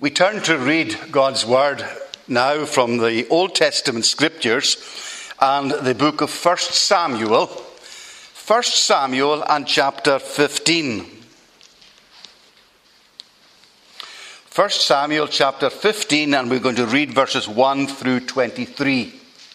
We turn to read God's Word now from the Old Testament Scriptures and the book of 1 Samuel. 1 Samuel and chapter 15. 1 Samuel chapter 15, and we're going to read verses 1 through 23.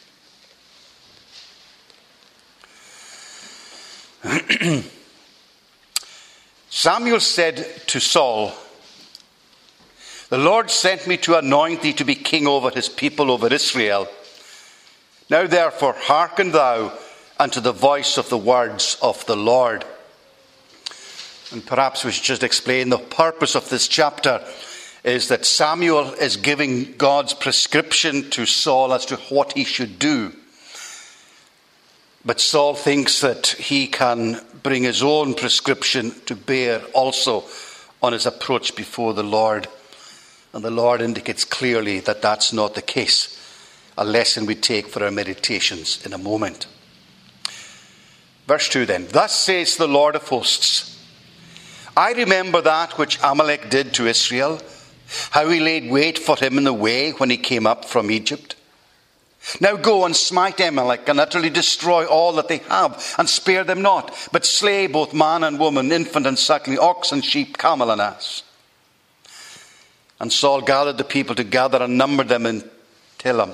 Samuel said to Saul, "The Lord sent me to anoint thee to be king over his people, over Israel. Now therefore hearken thou unto the voice of the words of the Lord." And perhaps we should just explain the purpose of this chapter is that Samuel is giving God's prescription to Saul as to what he should do. But Saul thinks that he can bring his own prescription to bear also on his approach before the Lord. And the Lord indicates clearly that that's not the case. A lesson we take for our meditations in a moment. Verse 2 then. "Thus says the Lord of hosts, I remember that which Amalek did to Israel, how he laid wait for him in the way when he came up from Egypt. Now go and smite Amalek and utterly destroy all that they have, and spare them not, but slay both man and woman, infant and suckling, ox and sheep, camel and ass." And Saul gathered the people together and numbered them in Telaim,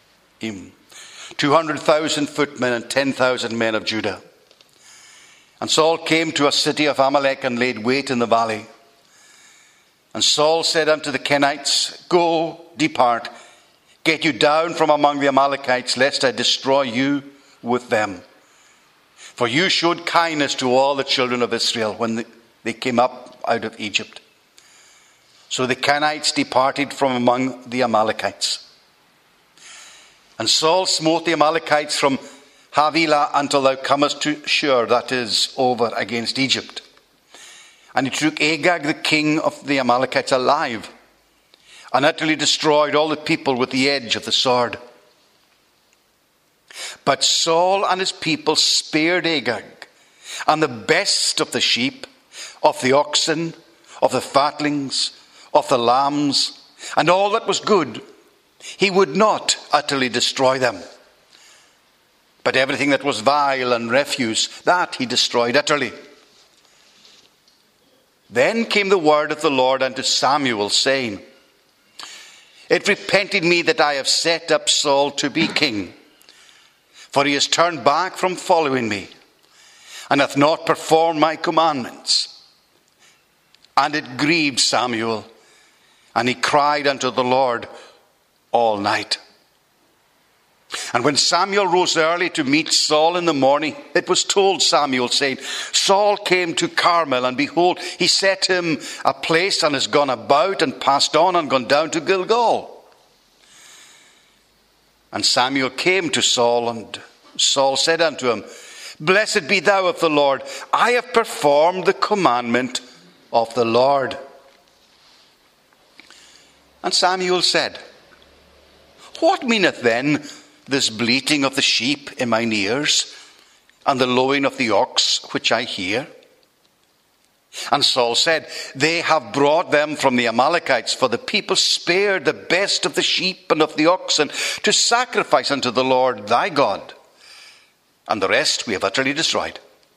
200,000 footmen and 10,000 men of Judah. And Saul came to a city of Amalek and laid wait in the valley. And Saul said unto the Kenites, "Go, depart, get you down from among the Amalekites, lest I destroy you with them. For you showed kindness to all the children of Israel when they came up out of Egypt." So the Kenites departed from among the Amalekites. And Saul smote the Amalekites from Havilah until thou comest to Shur, that is, over against Egypt. And he took Agag the king of the Amalekites alive, and utterly destroyed all the people with the edge of the sword. But Saul and his people spared Agag, and the best of the sheep, of the oxen, of the fatlings, of the lambs, and all that was good. He would not utterly destroy them. But everything that was vile and refuse, that he destroyed utterly. Then came the word of the Lord unto Samuel, saying, "It repented me that I have set up Saul to be king, for he has turned back from following me, and hath not performed my commandments." And it grieved Samuel, and he cried unto the Lord all night. And when Samuel rose early to meet Saul in the morning, it was told Samuel, saying, "Saul came to Carmel, and behold, he set him a place, and is gone about, and passed on, and gone down to Gilgal." And Samuel came to Saul, and Saul said unto him, "Blessed be thou of the Lord. I have performed the commandment of the Lord." And Samuel said, "What meaneth then this bleating of the sheep in mine ears, and the lowing of the ox which I hear?" And Saul said, "They have brought them from the Amalekites, for the people spared the best of the sheep and of the oxen to sacrifice unto the Lord thy God, and the rest we have utterly destroyed."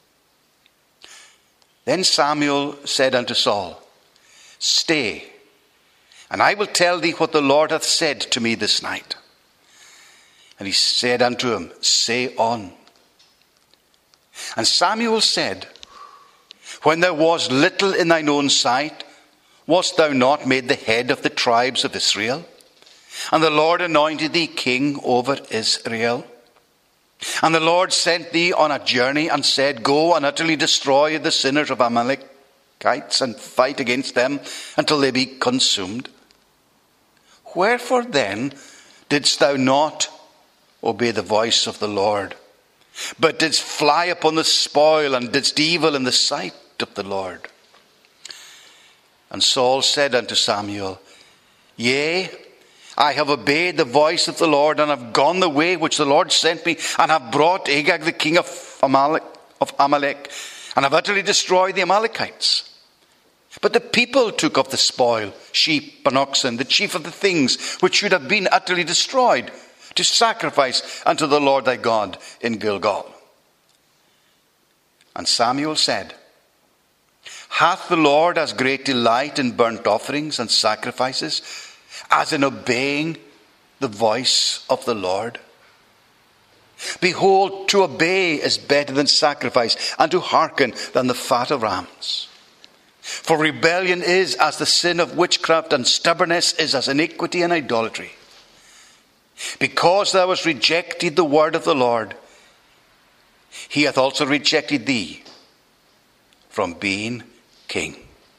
Then Samuel said unto Saul, "Stay, and I will tell thee what the Lord hath said to me this night." And he said unto him, "Say on." And Samuel said, "When thou wast little in thine own sight, wast thou not made the head of the tribes of Israel? And the Lord anointed thee king over Israel? And the Lord sent thee on a journey, and said, Go and utterly destroy the sinners of Amalekites, and fight against them until they be consumed. Wherefore then didst thou not obey the voice of the Lord, but didst fly upon the spoil, and didst evil in the sight of the Lord?" And Saul said unto Samuel, "Yea, I have obeyed the voice of the Lord, and have gone the way which the Lord sent me, and have brought Agag the king of Amalek, and have utterly destroyed the Amalekites. But the people took of the spoil, sheep and oxen, the chief of the things which should have been utterly destroyed, to sacrifice unto the Lord thy God in Gilgal. And Samuel said, Hath the Lord as great delight in burnt offerings and sacrifices as in obeying the voice of the Lord? Behold, to obey is better than sacrifice, and to hearken than the fat of rams. For rebellion is as the sin of witchcraft, and stubbornness is as iniquity and idolatry. Because thou hast rejected the word of the Lord, he hath also rejected thee from being king.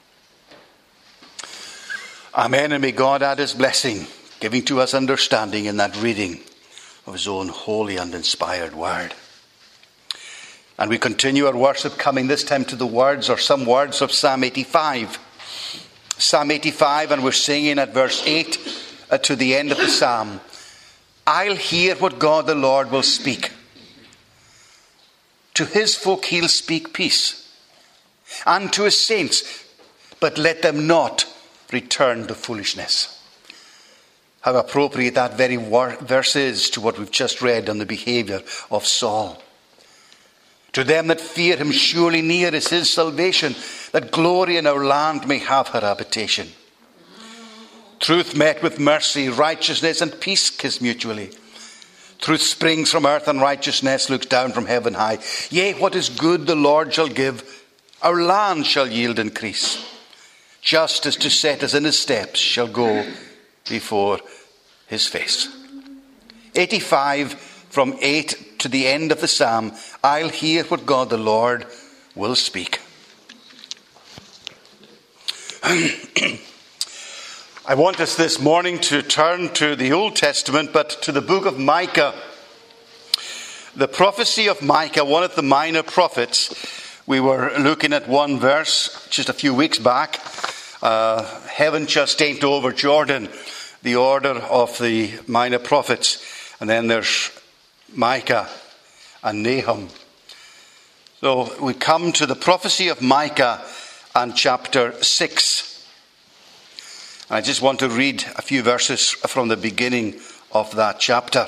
Amen, and may God add his blessing, giving to us understanding in that reading of his own holy and inspired word. And we continue our worship, coming this time to the words, or some words, of Psalm 85. Psalm 85, and we're singing at verse 8 to the end of the psalm. I'll hear what God the Lord will speak. To his folk he'll speak peace, and to his saints, but let them not return to foolishness. How appropriate that very verse is to what we've just read on the behaviour of Saul. To them that fear him, surely near is his salvation, that glory in our land may have her habitation. Truth met with mercy, righteousness and peace kiss mutually. Truth springs from earth, and righteousness looks down from heaven high. Yea, what is good the Lord shall give, our land shall yield increase. Justice to set us in his steps shall go before his face. 85, from 8 to the end of the psalm. I'll hear what God the Lord will speak. I want us this morning to turn to the Old Testament, but to the book of Micah. The prophecy of Micah, one of the minor prophets. We were looking at one verse just a few weeks back. Heaven just ain't over Jordan, the order of the minor prophets. And then there's Micah and Nahum. So we come to the prophecy of Micah and chapter 6. I just want to read a few verses from the beginning of that chapter.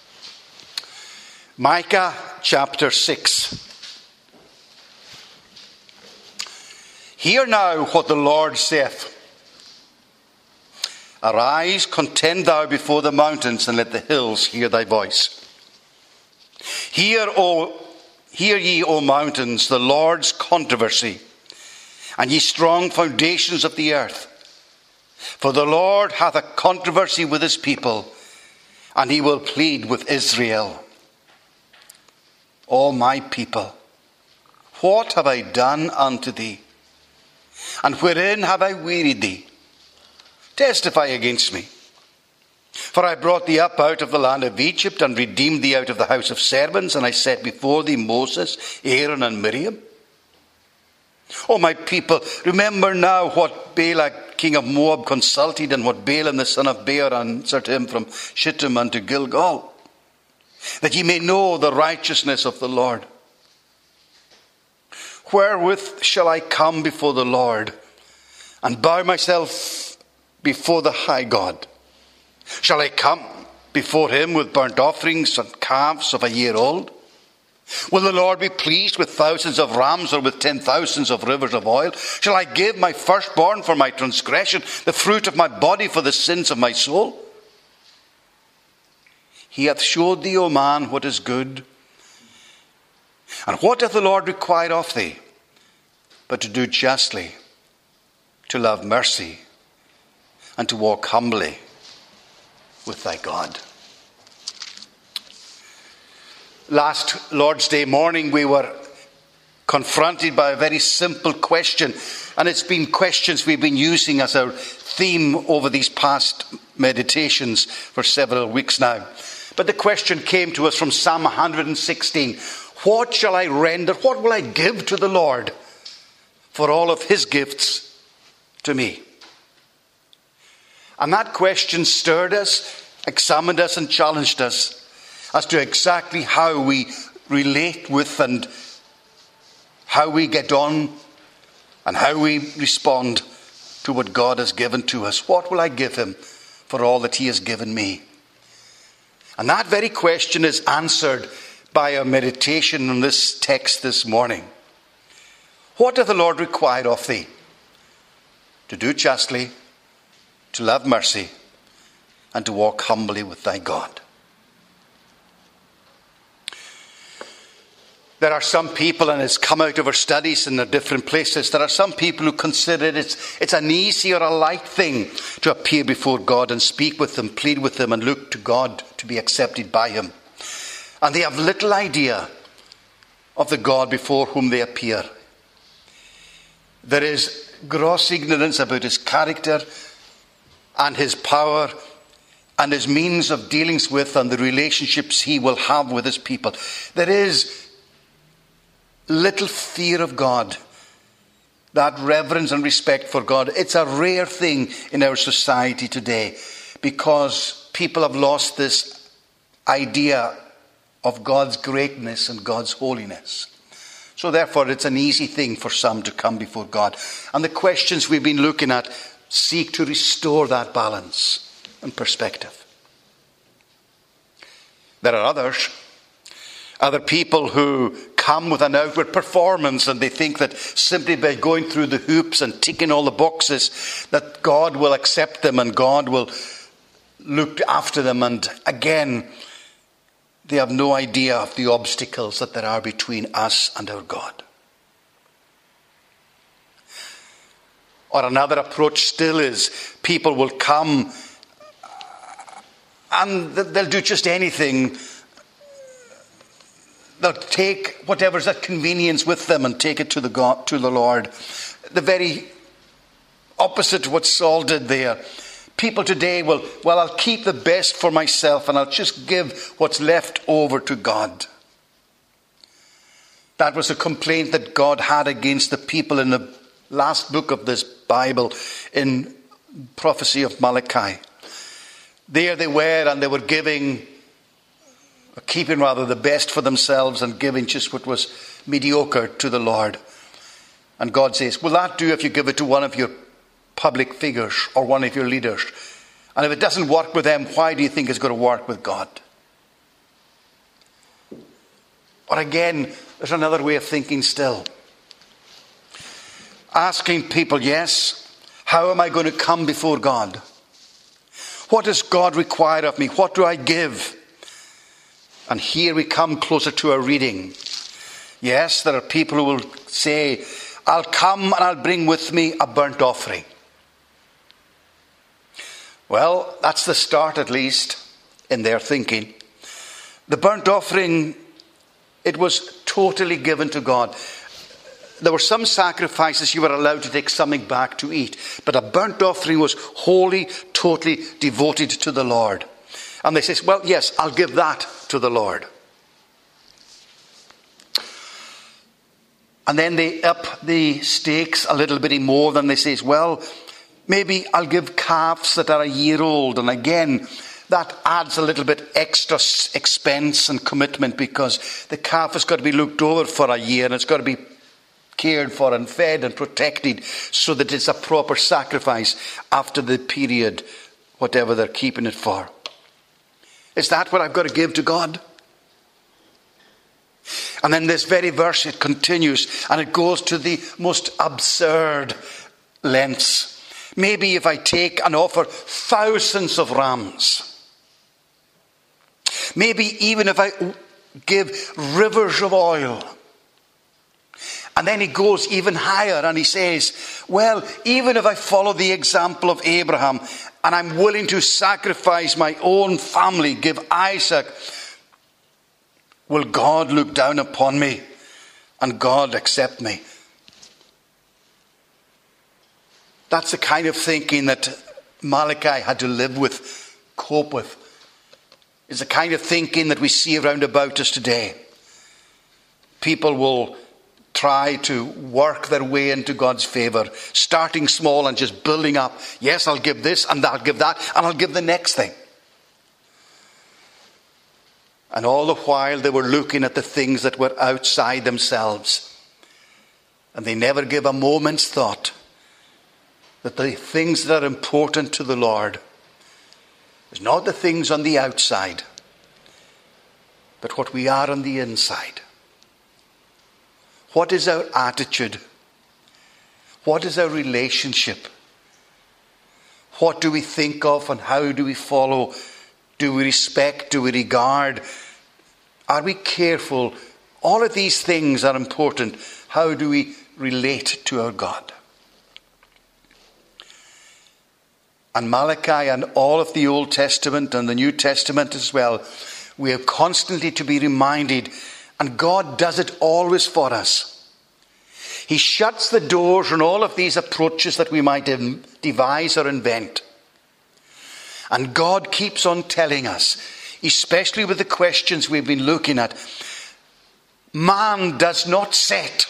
Micah chapter 6. Hear now what the Lord saith. Arise, contend thou before the mountains, and let the hills hear thy voice. Hear ye, O mountains, the Lord's controversy, and ye strong foundations of the earth. For the Lord hath a controversy with his people, and he will plead with Israel. O my people, what have I done unto thee? And wherein have I wearied thee? Testify against me. For I brought thee up out of the land of Egypt, and redeemed thee out of the house of servants, and I set before thee Moses, Aaron, and Miriam. O my people, remember now what Balak king of Moab consulted, and what Balaam the son of Beor answered him from Shittim unto Gilgal, that ye may know the righteousness of the Lord. Wherewith shall I come before the Lord, and bow myself before the high God? Shall I come before him with burnt offerings and calves of a year old? Will the Lord be pleased with thousands of rams, or with 10,000s of rivers of oil? Shall I give my firstborn for my transgression, the fruit of my body for the sins of my soul? He hath showed thee, O man, what is good. And what doth the Lord require of thee? But to do justly, to love mercy, and to walk humbly with thy God. Last Lord's Day morning we were confronted by a very simple question, and it's been questions we've been using as our theme over these past meditations for several weeks now. But the question came to us from Psalm 116. What shall I render? What will I give to the Lord for all of his gifts to me? And that question stirred us, examined us, and challenged us as to exactly how we relate with and how we get on and how we respond to what God has given to us. What will I give him for all that he has given me? And that very question is answered by our meditation on this text this morning. What doth the Lord require of thee? To do justly, to love mercy, and to walk humbly with thy God. There are some people, and it's come out of our studies in the different places, there are some people who consider it's an easy or a light thing to appear before God and speak with him, plead with him, and look to God to be accepted by him. And they have little idea of the God before whom they appear. There is gross ignorance about his character and his power and his means of dealings with and the relationships he will have with his people. There is little fear of God, that reverence and respect for God. It's a rare thing in our society today because people have lost this idea of God's greatness and God's holiness. So therefore it's an easy thing for some to come before God. And the questions we've been looking at seek to restore that balance and perspective. There are other people who come with an outward performance, and they think that simply by going through the hoops and ticking all the boxes that God will accept them and God will look after them. And again, they have no idea of the obstacles that there are between us and our God. Or another approach still is people will come and they'll do just anything. They'll take whatever's at convenience with them and take it to the Lord. The very opposite to what Saul did there. People today will, I'll keep the best for myself and I'll just give what's left over to God. That was a complaint that God had against the people in the last book of this Bible, in prophecy of Malachi. There they were, and they were keeping the best for themselves and giving just what was mediocre to the Lord. And God says, will that do if you give it to one of your public figures or one of your leaders? And if it doesn't work with them, why do you think it's going to work with God? Or again, there's another way of thinking still. Asking people, yes, how am I going to come before God? What does God require of me? What do I give? And here we come closer to our reading. Yes, there are people who will say, I'll come and I'll bring with me a burnt offering. Well, that's the start, at least, in their thinking. The burnt offering, it was totally given to God. There were some sacrifices you were allowed to take something back to eat, but a burnt offering was wholly, totally devoted to the Lord. And they say, well, yes, I'll give that to the Lord. And then they up the stakes a little bit more. Than they say, well, maybe I'll give calves that are a year old. And again, that adds a little bit extra expense and commitment, because the calf has got to be looked over for a year and it's got to be cared for and fed and protected so that it's a proper sacrifice after the period, whatever they're keeping it for. Is that what I've got to give to God? And then this very verse, it continues and it goes to the most absurd lengths. Maybe if I take and offer thousands of rams, maybe even if I give rivers of oil. And then he goes even higher and he says, well, even if I follow the example of Abraham and I'm willing to sacrifice my own family, give Isaac, will God look down upon me and God accept me? That's the kind of thinking that Malachi had to live with, cope with. It's the kind of thinking that we see around about us today. People will try to work their way into God's favour, starting small and just building up. Yes, I'll give this and I'll give that and I'll give the next thing. And all the while they were looking at the things that were outside themselves. And they never give a moment's thought that the things that are important to the Lord is not the things on the outside, but what we are on the inside. What is our attitude? What is our relationship? What do we think of and how do we follow? Do we respect? Do we regard? Are we careful? All of these things are important. How do we relate to our God? And Malachi and all of the Old Testament and the New Testament as well, we have constantly to be reminded, and God does it always for us. He shuts the doors on all of these approaches that we might devise or invent. And God keeps on telling us, especially with the questions we've been looking at, man does not set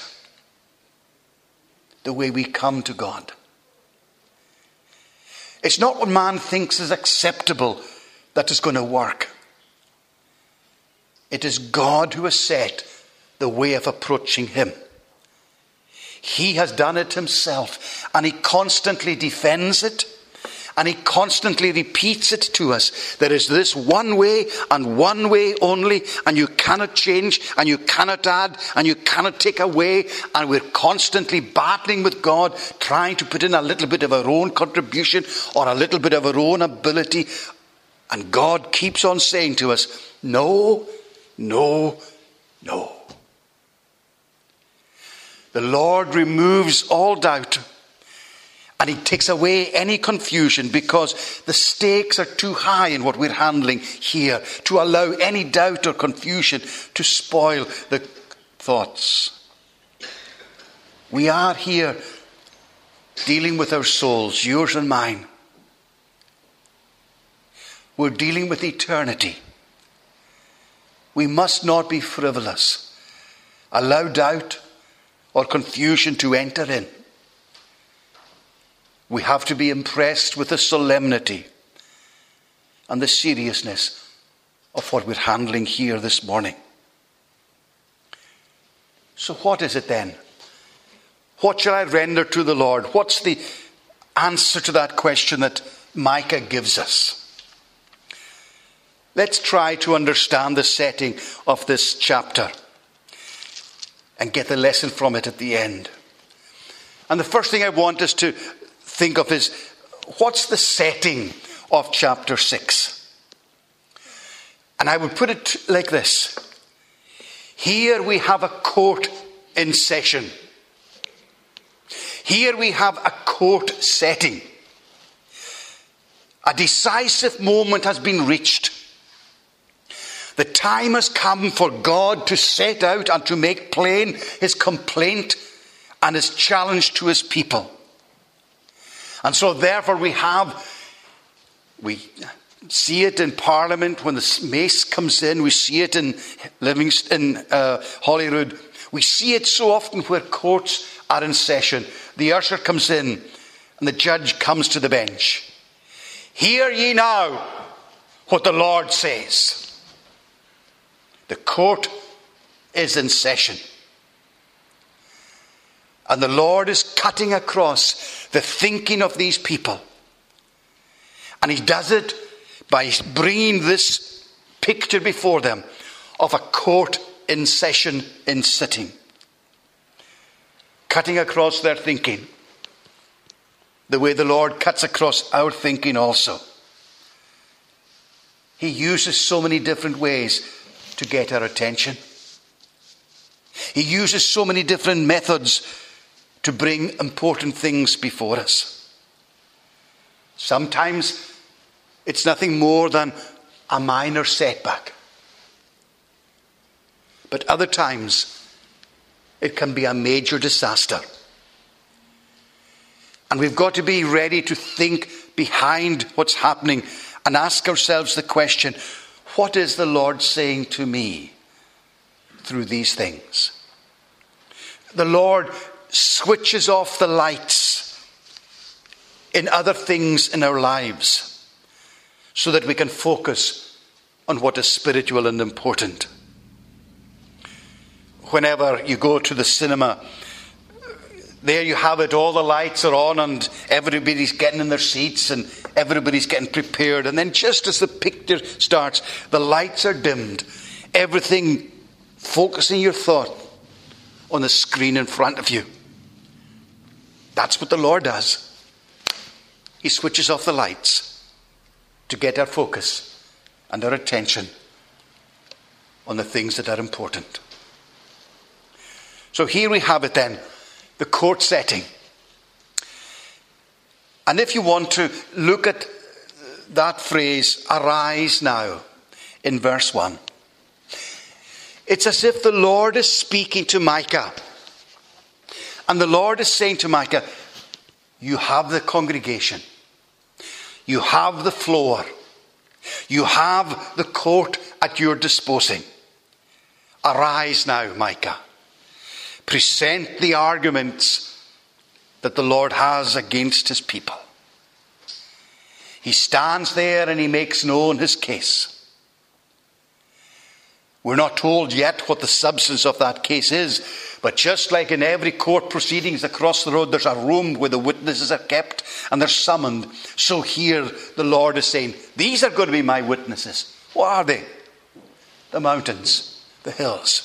the way we come to God. It's not what man thinks is acceptable that is going to work. It is God who has set the way of approaching him. He has done it himself, and he constantly defends it, and he constantly repeats it to us. There is this one way and one way only, and you cannot change, and you cannot add, and you cannot take away. And we're constantly battling with God, trying to put in a little bit of our own contribution or a little bit of our own ability. And God keeps on saying to us, no, no, no. The Lord removes all doubt, and he takes away any confusion, because the stakes are too high in what we're handling here to allow any doubt or confusion to spoil the thoughts. We are here dealing with our souls, yours and mine. We're dealing with eternity. We must not be frivolous, allow doubt or confusion to enter in. We have to be impressed with the solemnity and the seriousness of what we're handling here this morning. So what is it then? What shall I render to the Lord? What's the answer to that question that Micah gives us? Let's try to understand the setting of this chapter and get the lesson from it at the end. And the first thing I want us to think of is, what's the setting of chapter 6? And I would put it like this. Here we have a court in session. Here we have a court setting. A decisive moment has been reached. The time has come for God to set out and to make plain his complaint and his challenge to his people. And so therefore we see it in Parliament when the mace comes in. We see it in Holyrood. We see it so often where courts are in session. The usher comes in and the judge comes to the bench. Hear ye now what the Lord says. The court is in session. And the Lord is cutting across the thinking of these people. And he does it by bringing this picture before them of a court in session, in sitting. Cutting across their thinking. The way the Lord cuts across our thinking also. He uses so many different ways to get our attention. He uses so many different methods to bring important things before us. Sometimes it's nothing more than a minor setback. But other times it can be a major disaster. And we've got to be ready to think behind what's happening and ask ourselves the question, what is the Lord saying to me through these things? The Lord switches off the lights in other things in our lives so that we can focus on what is spiritual and important. Whenever you go to the cinema, There you have it, all the lights are on and everybody's getting in their seats and everybody's getting prepared. And then just as the picture starts, the lights are dimmed. Everything focusing your thought on the screen in front of you. That's what the Lord does. He switches off the lights to get our focus and our attention on the things that are important. So here we have it then, the court setting. And if you want to look at that phrase, arise now, in verse 1. It's as if the Lord is speaking to Micah. And the Lord is saying to Micah, you have the congregation. You have the floor. You have the court at your disposing. Arise now, Micah. Present the arguments that the Lord has against his people. He stands there and he makes known his case. We're not told yet what the substance of that case is, but just like in every court proceedings across the road, there's a room where the witnesses are kept and they're summoned. So here the Lord is saying, these are going to be my witnesses. What are they? The mountains, the hills.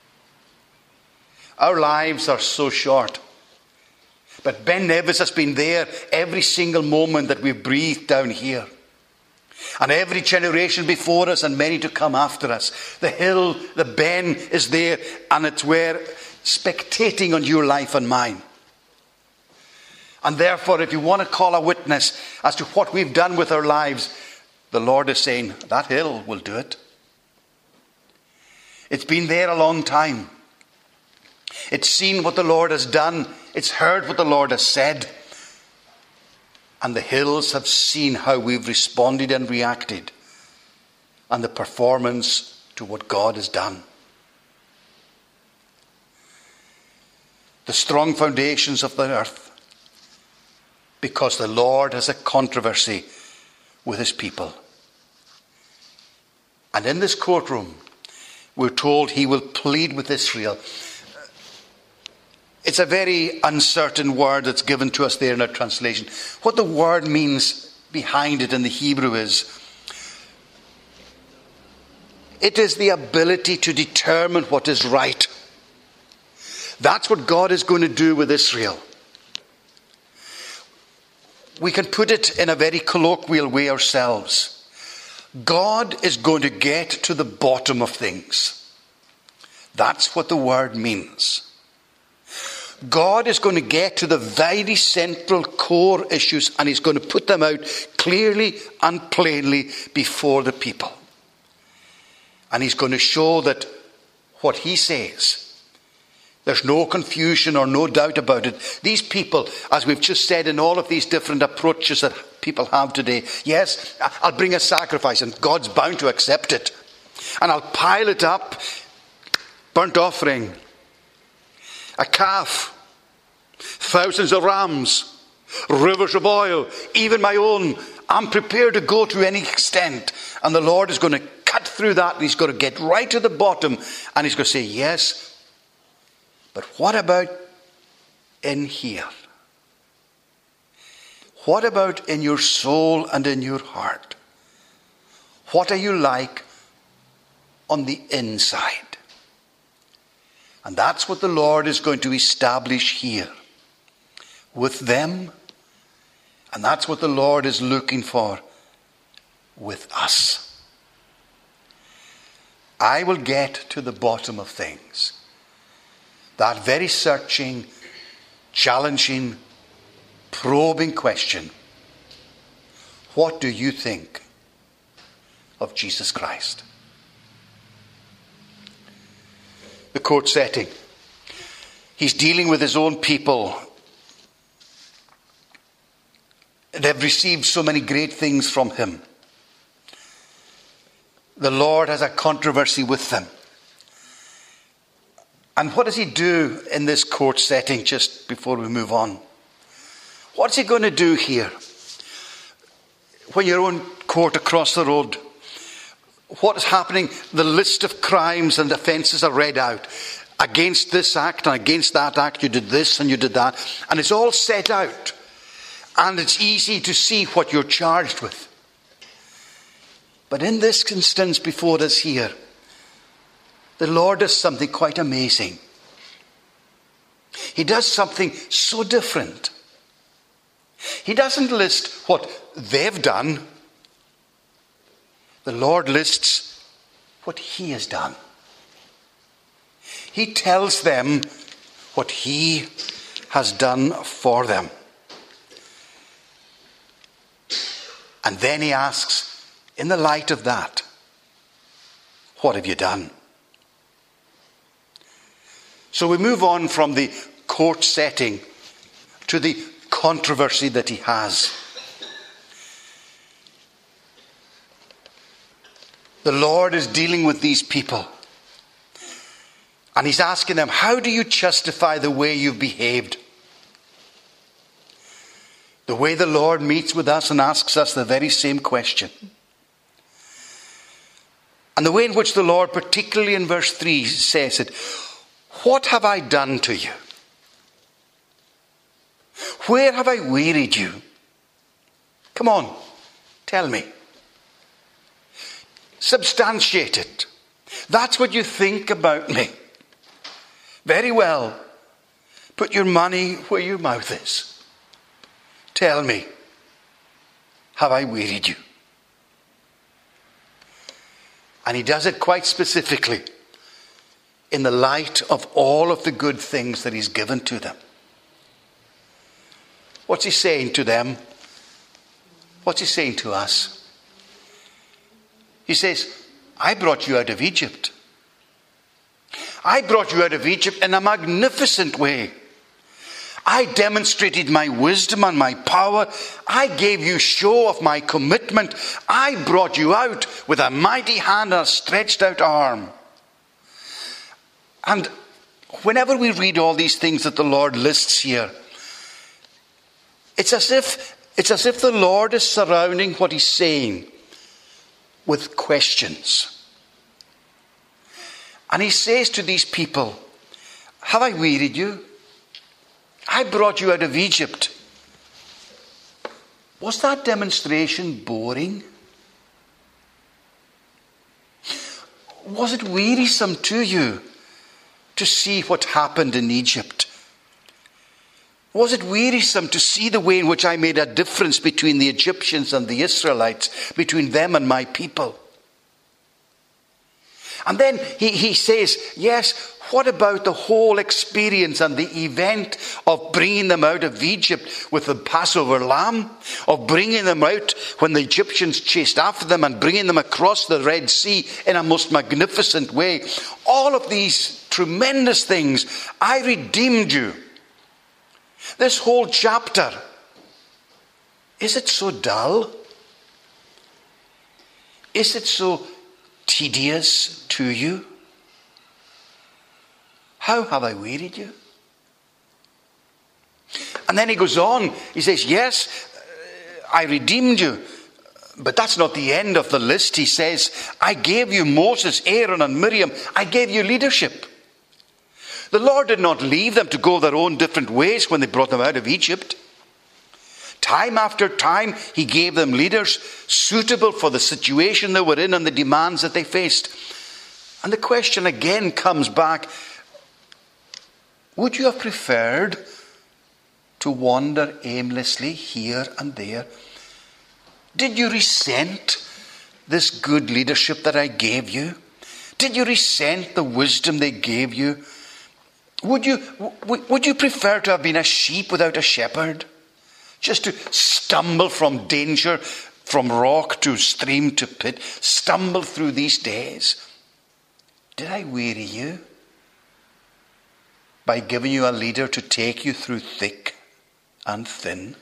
Our lives are so short. But Ben Nevis has been there every single moment that we've breathed down here. And every generation before us and many to come after us. The hill, the Ben is there, and it's where spectating on your life and mine. And therefore, if you want to call a witness as to what we've done with our lives, the Lord is saying, that hill will do it. It's been there a long time. It's seen what the Lord has done. It's heard what the Lord has said. And the hills have seen how we've responded and reacted. And the performance to what God has done. The strong foundations of the earth. Because the Lord has a controversy with his people. And in this courtroom, we're told he will plead with Israel. It's a very uncertain word that's given to us there in our translation. What the word means behind it in the Hebrew is, it is the ability to determine what is right. That's what God is going to do with Israel. We can put it in a very colloquial way ourselves. God is going to get to the bottom of things. That's what the word means. God is going to get to the very central core issues and he's going to put them out clearly and plainly before the people. And he's going to show that what he says, there's no confusion or no doubt about it. These people, as we've just said in all of these different approaches that people have today, yes, I'll bring a sacrifice and God's bound to accept it. And I'll pile it up, burnt offering, a calf, thousands of rams, rivers of oil, even my own. I'm prepared to go to any extent. And the Lord is going to cut through that and he's going to get right to the bottom and he's going to say, yes, but what about in here? What about in your soul and in your heart? What are you like on the inside? And that's what the Lord is going to establish here with them. And that's what the Lord is looking for with us. I will get to the bottom of things. That very searching, challenging, probing question. What do you think of Jesus Christ? The court setting. He's dealing with his own people. They've received so many great things from him. The Lord has a controversy with them. And what does he do in this court setting just before we move on? What's he going to do here? When you're in court across the road, what is happening? The list of crimes and offences are read out. against this act and against that act. You did this and you did that. And it's all set out. And it's easy to see what you're charged with. But in this instance before us here, the Lord does something quite amazing. He does something so different. He doesn't list what they've done. The Lord lists what he has done. He tells them what he has done for them. And then he asks, in the light of that, what have you done? So we move on from the court setting to the controversy that he has. The Lord is dealing with these people. And he's asking them, how do you justify the way you've behaved? The way the Lord meets with us and asks us the very same question. And the way in which the Lord, particularly in verse 3, says it, what have I done to you? Where have I wearied you? Come on, tell me. Substantiate it. That's what you think about me. Very well. Put your money where your mouth is. Tell me, have I wearied you? And he does it quite specifically in the light of all of the good things that he's given to them. What's he saying to them? What's he saying to us? He says, I brought you out of Egypt. I brought you out of Egypt in a magnificent way. I demonstrated my wisdom and my power. I gave you show of my commitment. I brought you out with a mighty hand and a stretched out arm. And whenever we read all these things that the Lord lists here, it's as if the Lord is surrounding what he's saying with questions. And he says to these people, have I wearied you? I brought you out of Egypt. Was that demonstration boring? Was it wearisome to you to see what happened in Egypt? Was it wearisome to see the way in which I made a difference between the Egyptians and the Israelites, between them and my people? And then he says, yes, what about the whole experience and the event of bringing them out of Egypt with the Passover lamb, of bringing them out when the Egyptians chased after them and bringing them across the Red Sea in a most magnificent way? All of these tremendous things, I redeemed you. This whole chapter, is it so dull? Is it so tedious to you? How have I wearied you? And then he goes on, he says, yes, I redeemed you. But that's not the end of the list. He says, I gave you Moses, Aaron and Miriam. I gave you leadership. The Lord did not leave them to go their own different ways when they brought them out of Egypt. Time after time, he gave them leaders suitable for the situation they were in and the demands that they faced. And the question again comes back, would you have preferred to wander aimlessly here and there? Did you resent this good leadership that I gave you? Did you resent the wisdom they gave you? Would you prefer to have been a sheep without a shepherd? Just to stumble from danger, from rock to stream to pit, stumble through these days? Did I weary you by giving you a leader to take you through thick and thin?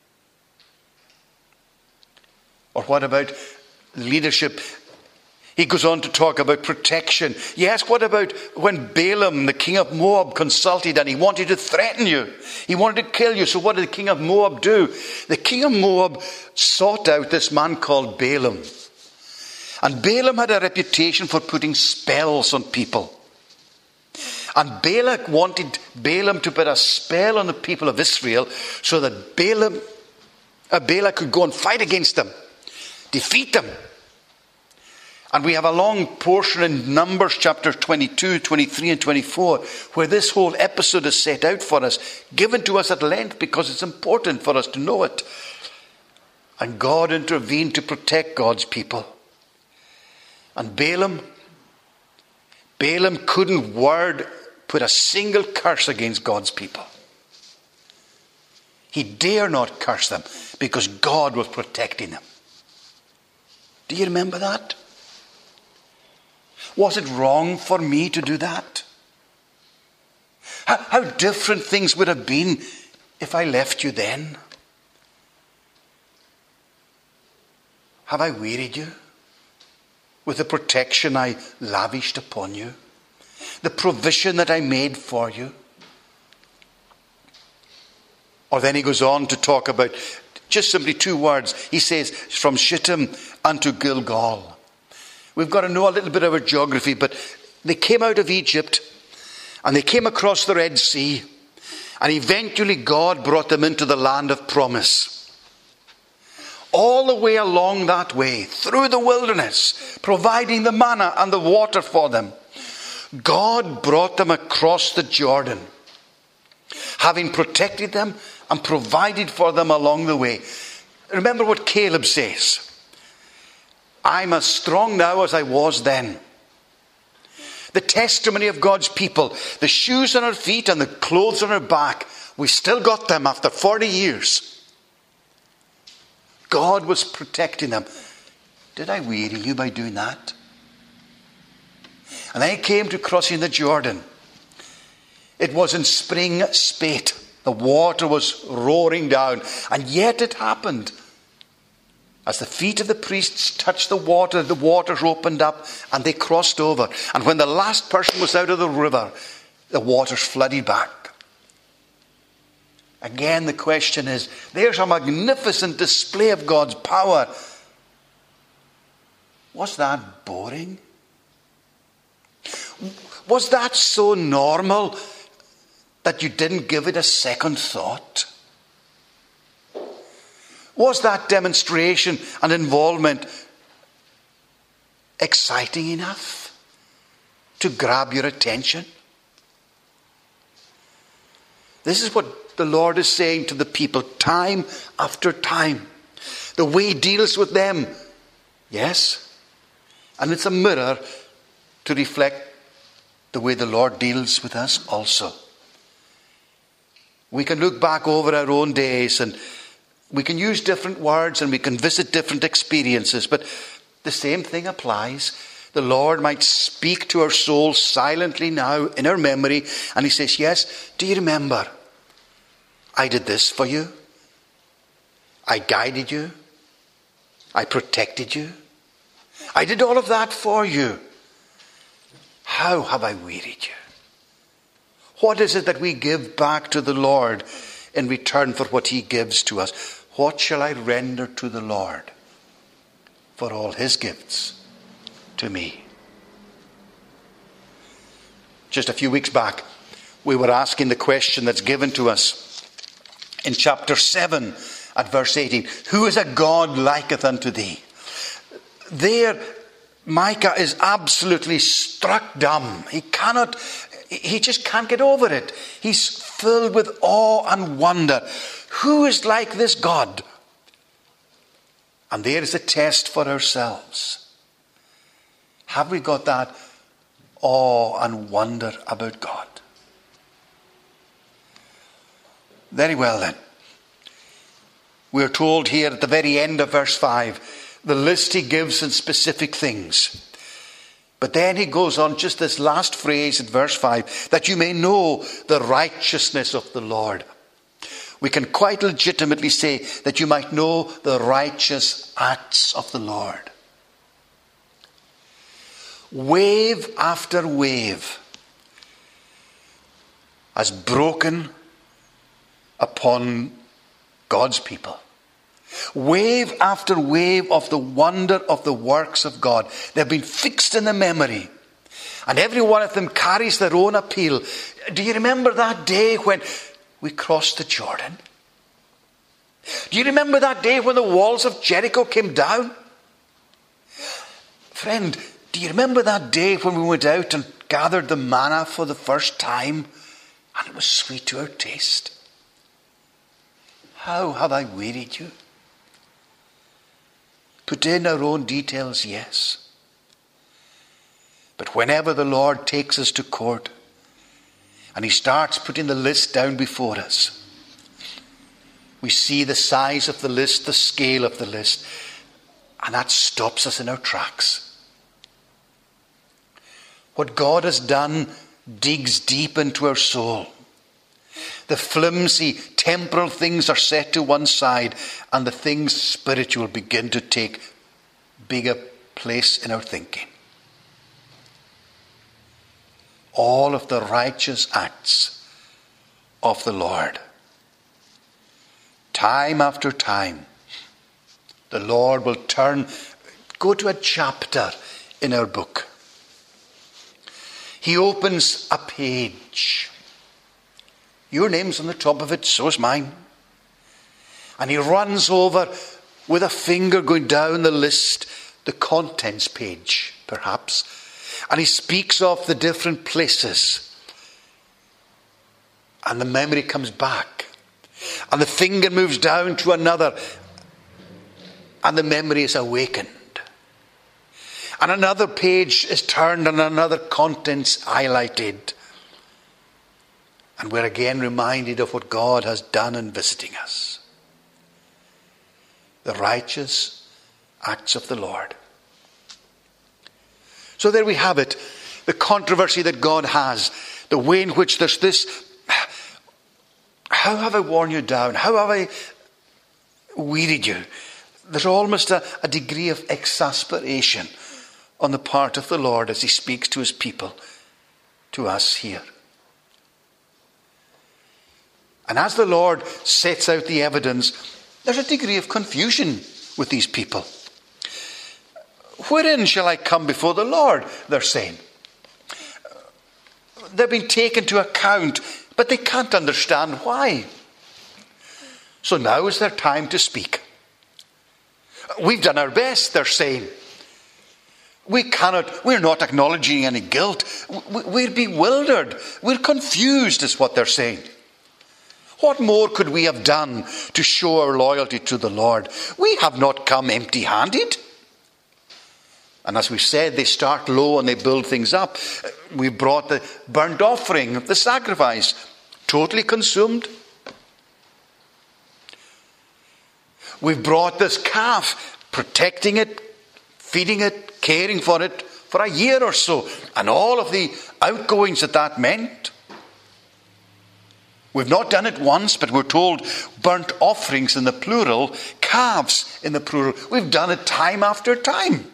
Or what about leadership? He goes on to talk about protection. Yes, what about when Balaam, the king of Moab, consulted and he wanted to threaten you? He wanted to kill you. So what did the king of Moab do? The king of Moab sought out this man called Balaam. And Balaam had a reputation for putting spells on people. And Balak wanted Balaam to put a spell on the people of Israel so that Balak could go and fight against them, defeat them. And we have a long portion in Numbers chapter 22, 23 and 24 where this whole episode is set out for us, given to us at length because it's important for us to know it. And God intervened to protect God's people. And Balaam couldn't put a single curse against God's people. He dare not curse them because God was protecting them. Do you remember that? Was it wrong for me to do that? How different things would have been if I left you then. Have I wearied you with the protection I lavished upon you? The provision that I made for you? Or then he goes on to talk about just simply 2 words. He says, from Shittim unto Gilgal. We've got to know a little bit of our geography, but they came out of Egypt and they came across the Red Sea, and eventually God brought them into the land of promise. All the way along that way, through the wilderness, providing the manna and the water for them, God brought them across the Jordan, having protected them and provided for them along the way. Remember what Caleb says. I'm as strong now as I was then. The testimony of God's people, the shoes on our feet and the clothes on our back, we still got them after 40 years. God was protecting them. Did I weary you by doing that? And then it came to crossing the Jordan. It was in spring spate. The water was roaring down. And yet it happened. As the feet of the priests touched the waters opened up and they crossed over. And when the last person was out of the river, the waters flooded back. Again, the question is, there's a magnificent display of God's power. Was that boring? Was that so normal that you didn't give it a second thought? Was that demonstration and involvement exciting enough to grab your attention? This is what the Lord is saying to the people time after time. The way He deals with them, yes, and it's a mirror to reflect the way the Lord deals with us also. We can look back over our own days and we can use different words and we can visit different experiences, but the same thing applies. The Lord might speak to our soul silently now in our memory, and He says, yes, do you remember? I did this for you. I guided you. I protected you. I did all of that for you. How have I wearied you? What is it that we give back to the Lord in return for what He gives to us? What shall I render to the Lord for all His gifts to me? Just a few weeks back, we were asking the question that's given to us in chapter 7 at verse 18. Who is a God liketh unto thee? There, Micah is absolutely struck dumb. He just can't get over it. He's filled with awe and wonder. Who is like this God? And there is a test for ourselves. Have we got that awe and wonder about God? Very well then. We're told here at the very end of verse 5, the list he gives in specific things. But then he goes on, just this last phrase in verse 5, that you may know the righteousness of the Lord. We can quite legitimately say that you might know the righteous acts of the Lord. Wave after wave has broken upon God's people. Wave after wave of the wonder of the works of God. They've been fixed in the memory. And every one of them carries their own appeal. Do you remember that day when we crossed the Jordan? Do you remember that day when the walls of Jericho came down? Friend, do you remember that day when we went out and gathered the manna for the first time and it was sweet to our taste? How have I wearied you? Put in our own details, yes. But whenever the Lord takes us to court and he starts putting the list down before us, we see the size of the list, the scale of the list, and that stops us in our tracks. What God has done digs deep into our soul. The flimsy temporal things are set to one side, and the things spiritual begin to take bigger place in our thinking. All of the righteous acts of the Lord. Time after time, the Lord will go to a chapter in our book. He opens a page. Your name's on the top of it, so is mine. And he runs over with a finger going down the list, the contents page, perhaps. And he speaks of the different places. And the memory comes back. And the finger moves down to another. And the memory is awakened. And another page is turned and another contents highlighted. And we're again reminded of what God has done in visiting us. The righteous acts of the Lord. So there we have it. The controversy that God has. The way in which there's this. How have I worn you down? How have I wearied you? There's almost a degree of exasperation on the part of the Lord as he speaks to his people, to us here. And as the Lord sets out the evidence, there's a degree of confusion with these people. Wherein shall I come before the Lord? They're saying. They've been taken to account, but they can't understand why. So now is their time to speak. We've done our best, they're saying. We're not acknowledging any guilt. We're bewildered. We're confused is what they're saying. What more could we have done to show our loyalty to the Lord? We have not come empty-handed. And as we've said, they start low and they build things up. We brought the burnt offering, the sacrifice, totally consumed. We've brought this calf, protecting it, feeding it, caring for it for a year or so. And all of the outgoings that meant. We've not done it once, but we're told burnt offerings in the plural, calves in the plural. We've done it time after time.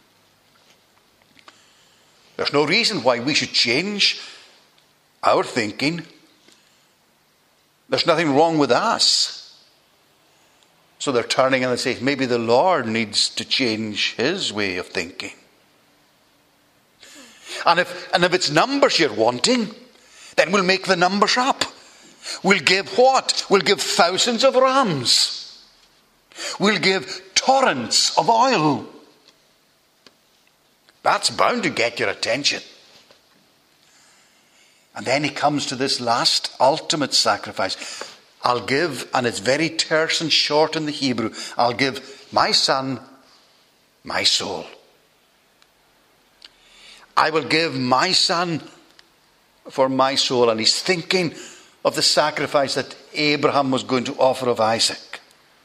There's no reason why we should change our thinking. There's nothing wrong with us. So they're turning and they say, maybe the Lord needs to change his way of thinking. And if it's numbers you're wanting, then we'll make the numbers up. We'll give what? We'll give thousands of rams. We'll give torrents of oil. That's bound to get your attention. And then he comes to this last ultimate sacrifice. I'll give, and it's very terse and short in the Hebrew, I'll give my son, my soul. I will give my son for my soul. And he's thinking of the sacrifice that Abraham was going to offer of Isaac.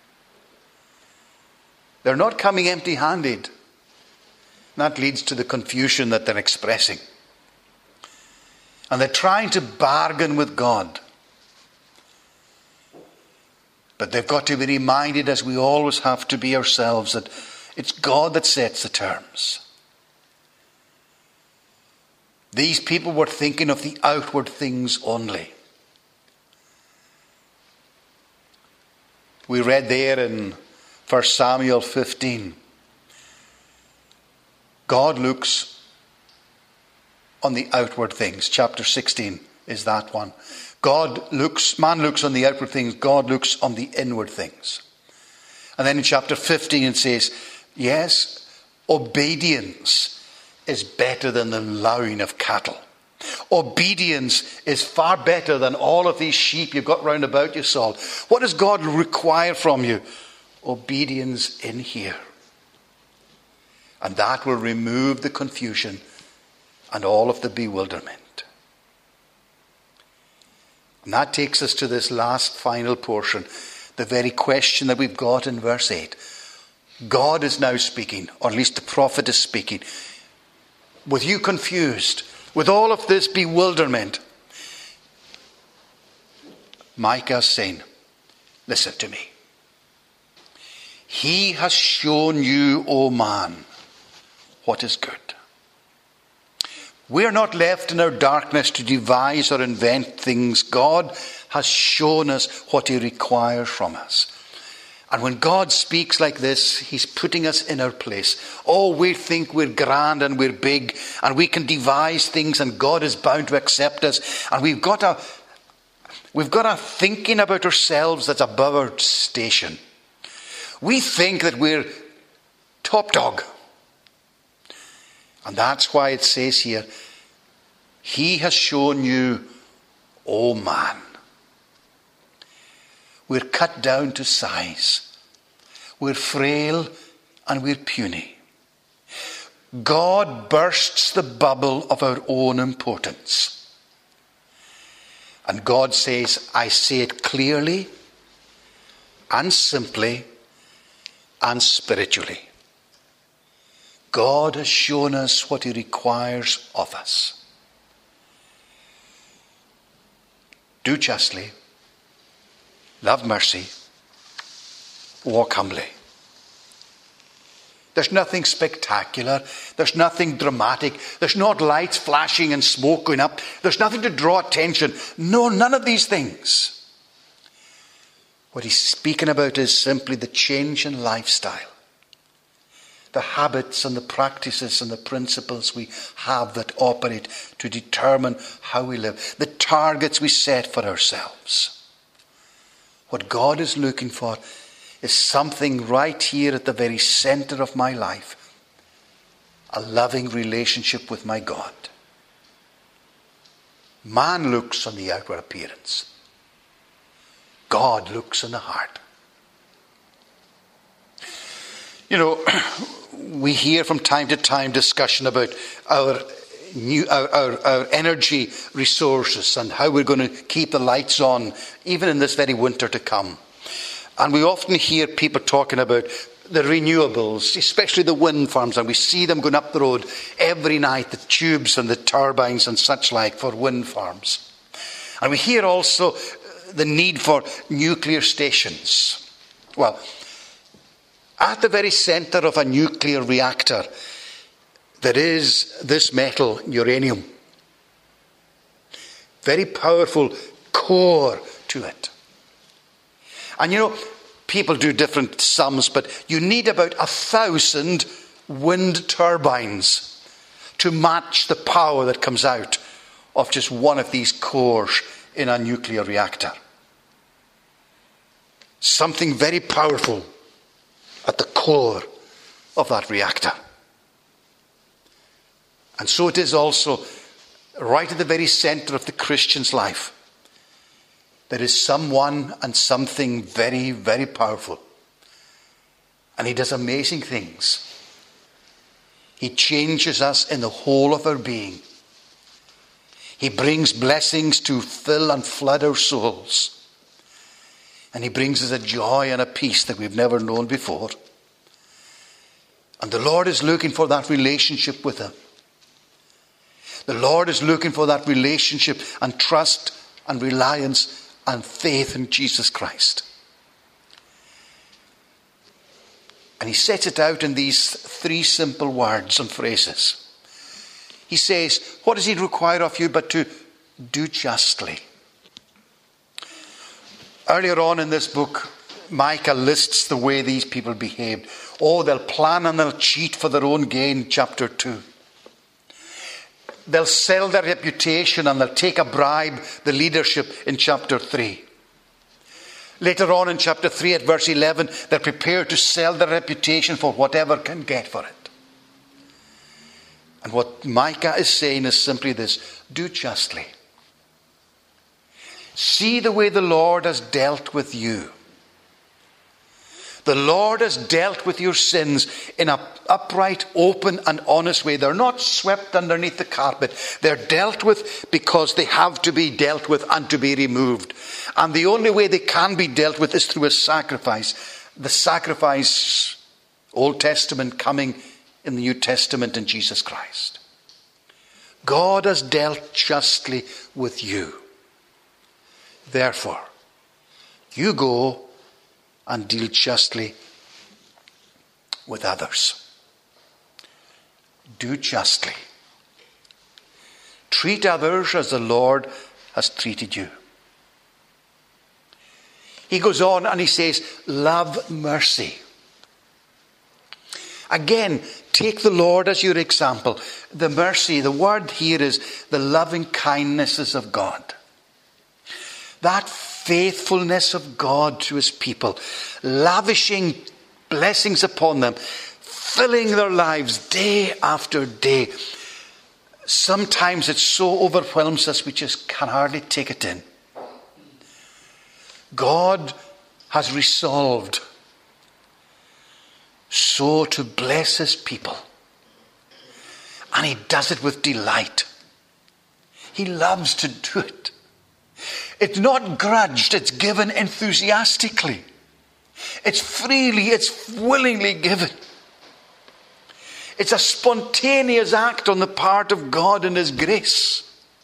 They're not coming empty-handed. That leads to the confusion that they're expressing. And they're trying to bargain with God. But they've got to be reminded, as we always have to be ourselves, that it's God that sets the terms. These people were thinking of the outward things only. We read there in 1 Samuel 15. God looks on the outward things. Chapter 16 is that one. Man looks on the outward things, God looks on the inward things. And then in chapter 15 it says, yes, obedience is better than the lowing of cattle. Obedience is far better than all of these sheep you've got round about you, Saul. What does God require from you? Obedience in here. And that will remove the confusion and all of the bewilderment. And that takes us to this last final portion, the very question that we've got in verse 8. God is now speaking, or at least the prophet is speaking. With you confused, with all of this bewilderment, Micah is saying, listen to me. He has shown you, O man, what is good. We're not left in our darkness to devise or invent things. God has shown us what he requires from us. And when God speaks like this, he's putting us in our place. Oh, we think we're grand and we're big and we can devise things and God is bound to accept us. And we've got a thinking about ourselves that's above our station. We think that we're top dog. And that's why it says here, he has shown you, O man. We're cut down to size. We're frail and we're puny. God bursts the bubble of our own importance. And God says, I say it clearly and simply and spiritually. God has shown us what he requires of us. Do justly, love mercy, walk humbly. There's nothing spectacular. There's nothing dramatic. There's not lights flashing and smoke going up. There's nothing to draw attention. No, none of these things. What he's speaking about is simply the change in lifestyle. The habits and the practices and the principles we have that operate to determine how we live. The targets we set for ourselves. What God is looking for is something right here at the very center of my life. A loving relationship with my God. Man looks on the outward appearance. God looks on the heart. You know, we hear from time to time discussion about our energy resources and how we're going to keep the lights on even in this very winter to come. And we often hear people talking about the renewables, especially the wind farms, and we see them going up the road every night, the tubes and the turbines and such like for wind farms. And we hear also the need for nuclear stations. Well, at the very center of a nuclear reactor, there is this metal, uranium. Very powerful core to it. And you know, people do different sums, but you need about 1,000 wind turbines to match the power that comes out of just one of these cores in a nuclear reactor. Something very powerful at the core of that reactor. And so it is also right at the very center of the Christian's life. There is someone and something very, very powerful. And he does amazing things. He changes us in the whole of our being. He brings blessings to fill and flood our souls. And he brings us a joy and a peace that we've never known before. And the Lord is looking for that relationship with him. The Lord is looking for that relationship and trust and reliance and faith in Jesus Christ. And he sets it out in these 3 simple words and phrases. He says, what does he require of you but to do justly? Earlier on in this book, Micah lists the way these people behaved. Oh, they'll plan and they'll cheat for their own gain, chapter 2. they'll sell their reputation and they'll take a bribe, the leadership, in chapter 3. Later on in chapter 3 at verse 11, they're prepared to sell their reputation for whatever can get for it. And what Micah is saying is simply this: do justly. See the way the Lord has dealt with you. The Lord has dealt with your sins in an upright, open and honest way. They're not swept underneath the carpet. They're dealt with because they have to be dealt with and to be removed. And the only way they can be dealt with is through a sacrifice. The sacrifice, Old Testament coming in the New Testament in Jesus Christ. God has dealt justly with you. Therefore, you go and deal justly with others. Do justly. Treat others as the Lord has treated you. He goes on and he says, love mercy. Again, take the Lord as your example. The mercy, the word here is the loving kindnesses of God. That faithfulness of God to his people, lavishing blessings upon them, filling their lives day after day. Sometimes it so overwhelms us we just can hardly take it in. God has resolved so to bless his people. And he does it with delight. He loves to do it. It's not grudged, it's given enthusiastically. It's freely, it's willingly given. It's a spontaneous act on the part of God and his grace.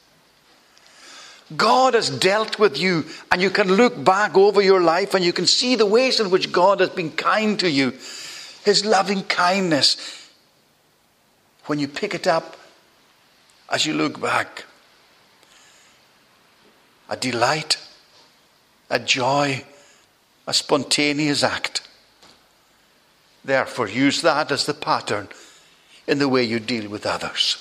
God has dealt with you, and you can look back over your life and you can see the ways in which God has been kind to you. His loving kindness. When you pick it up as you look back, a delight, a joy, a spontaneous act. Therefore, use that as the pattern in the way you deal with others.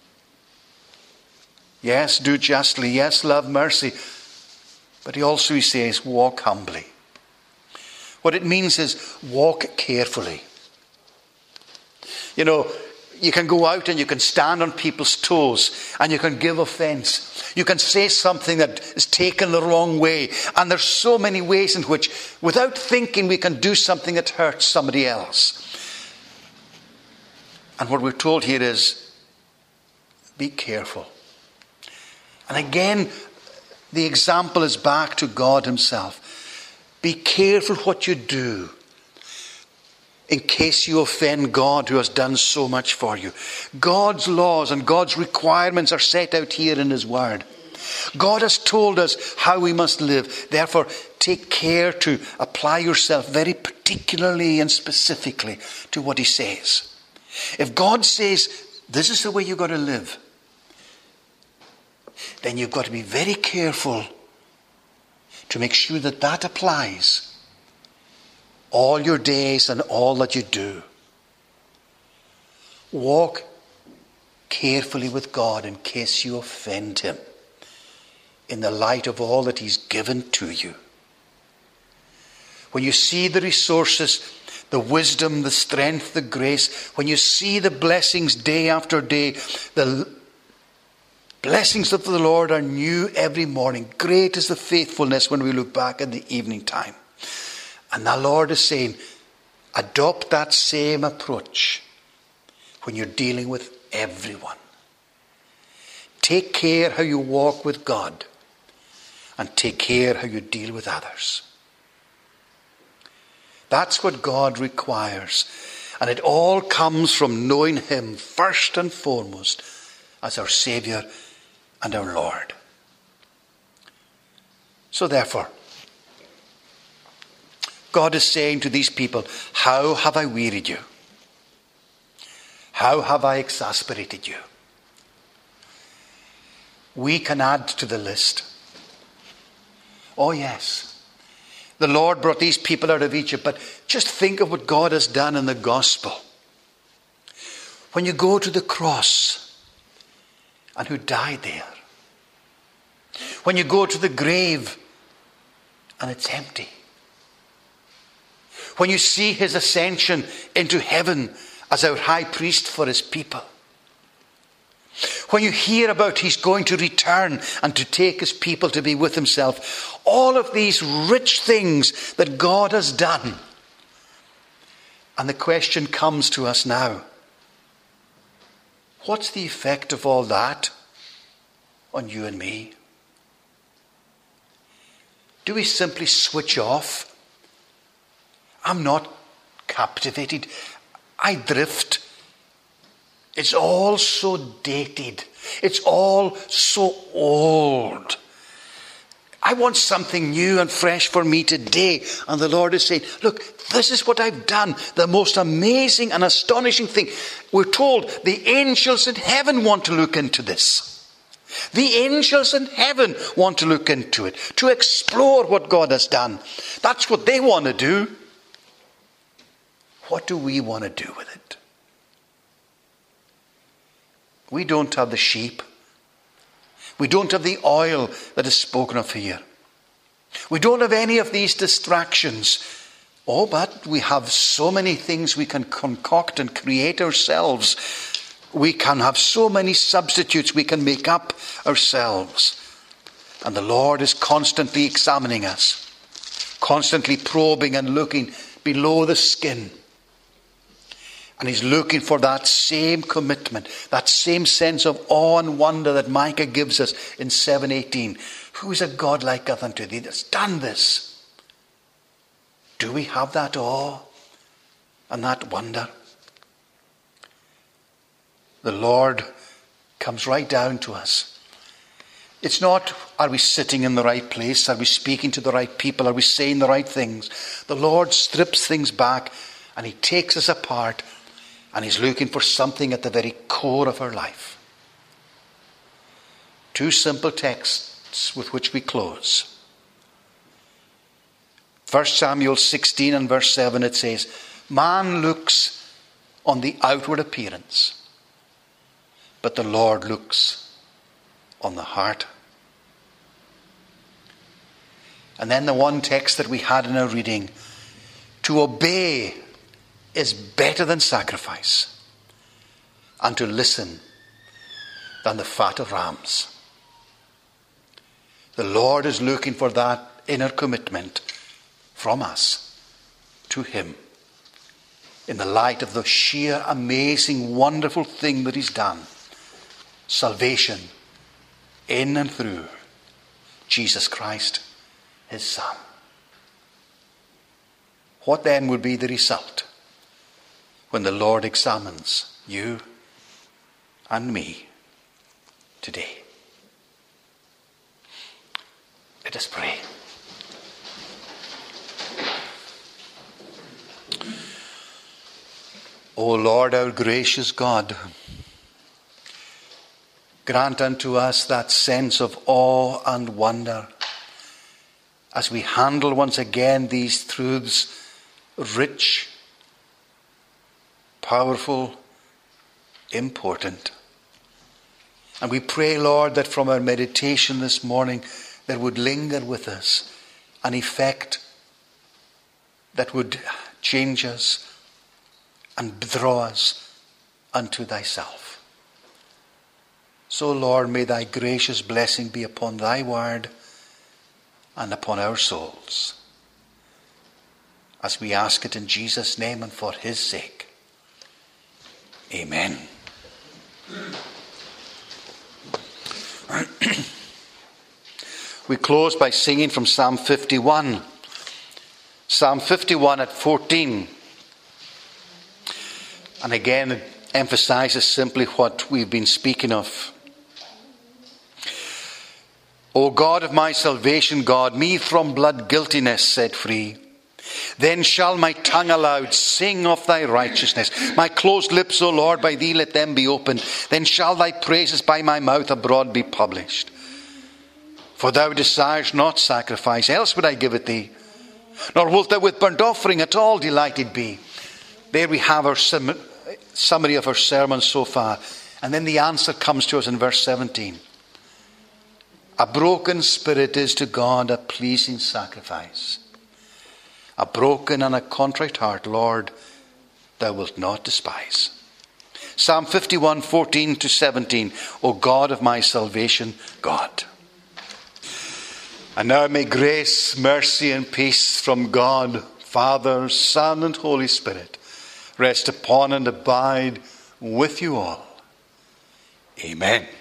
Yes, do justly. Yes, love mercy. But he also says, walk humbly. What it means is walk carefully. You know, you can go out and you can stand on people's toes and you can give offense. You can say something that is taken the wrong way. And there's so many ways in which, without thinking, we can do something that hurts somebody else. And what we're told here is, be careful. And again, the example is back to God himself. Be careful what you do, in case you offend God who has done so much for you. God's laws and God's requirements are set out here in his word. God has told us how we must live. Therefore, take care to apply yourself very particularly and specifically to what he says. If God says, this is the way you've got to live, then you've got to be very careful to make sure that that applies all your days and all that you do. Walk carefully with God in case you offend him, in the light of all that he's given to you. When you see the resources, the wisdom, the strength, the grace, when you see the blessings day after day, the blessings of the Lord are new every morning. Great is the faithfulness when we look back in the evening time. And the Lord is saying, adopt that same approach when you're dealing with everyone. Take care how you walk with God, and take care how you deal with others. That's what God requires. And it all comes from knowing him first and foremost as our Saviour and our Lord. So therefore, God is saying to these people, how have I wearied you? How have I exasperated you? We can add to the list. Oh yes, the Lord brought these people out of Egypt, but just think of what God has done in the gospel. When you go to the cross and who died there. When you go to the grave and it's empty. When you see his ascension into heaven as our high priest for his people. When you hear about he's going to return and to take his people to be with himself. All of these rich things that God has done. And the question comes to us now. What's the effect of all that on you and me? Do we simply switch off? I'm not captivated. I drift. It's all so dated. It's all so old. I want something new and fresh for me today. And the Lord is saying, look, this is what I've done. The most amazing and astonishing thing. We're told the angels in heaven want to look into this. The angels in heaven want to look into it. To explore what God has done. That's what they want to do. What do we want to do with it? We don't have the sheep. We don't have the oil that is spoken of here. We don't have any of these distractions. Oh, but we have so many things we can concoct and create ourselves. We can have so many substitutes we can make up ourselves. And the Lord is constantly examining us. Constantly probing and looking below the skin. And he's looking for that same commitment, that same sense of awe and wonder that Micah gives us in 7:18. Who is a God like unto thee that's done this? Do we have that awe and that wonder? The Lord comes right down to us. It's not, are we sitting in the right place? Are we speaking to the right people? Are we saying the right things? The Lord strips things back and he takes us apart. And he's looking for something at the very core of our life. Two simple texts with which we close. 1 Samuel 16 and verse 7 it says, man looks on the outward appearance, but the Lord looks on the heart. And then the one text that we had in our reading, to obey is better than sacrifice, and to listen than the fat of rams. The Lord is looking for that inner commitment from us to him in the light of the sheer amazing wonderful thing that he's done. Salvation in and through Jesus Christ, his Son. What then would be the result when the Lord examines you and me today? Let us pray. O Lord, our gracious God, grant unto us that sense of awe and wonder as we handle once again these truths, rich, powerful, important. And we pray, Lord, that from our meditation this morning there would linger with us an effect that would change us and draw us unto thyself. So, Lord, may thy gracious blessing be upon thy word and upon our souls, as we ask it in Jesus' name and for his sake. Amen. We close by singing from Psalm 51. Psalm 51 at 14. And again, it emphasizes simply what we've been speaking of. O God of my salvation, God, me from blood guiltiness set free. Then shall my tongue aloud sing of thy righteousness. My closed lips, O Lord, by thee let them be opened. Then shall thy praises by my mouth abroad be published. For thou desirest not sacrifice, else would I give it thee. Nor wilt thou with burnt offering at all delighted be. There we have our summary of our sermon so far. And then the answer comes to us in verse 17. A broken spirit is to God a pleasing sacrifice. A broken and a contrite heart, Lord, thou wilt not despise. Psalm 51, 14 to 17. O God of my salvation, God. And now may grace, mercy, and peace from God, Father, Son, and Holy Spirit rest upon and abide with you all. Amen.